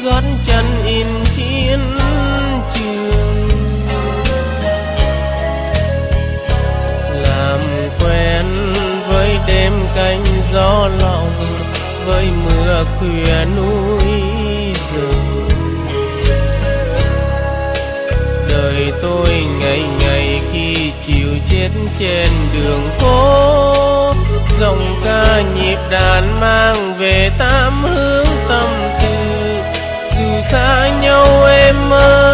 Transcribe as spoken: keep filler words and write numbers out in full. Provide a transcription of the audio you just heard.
gót chân in chiến trường. Làm quen với đêm canh gió lòng, với mưa khuya núi rừng. Đời tôi ngày ngày khi chiều chết trên đường phố, dòng ca nhịp đàn mang về tám hướng tâm tư. Dù xa nhau em ơi,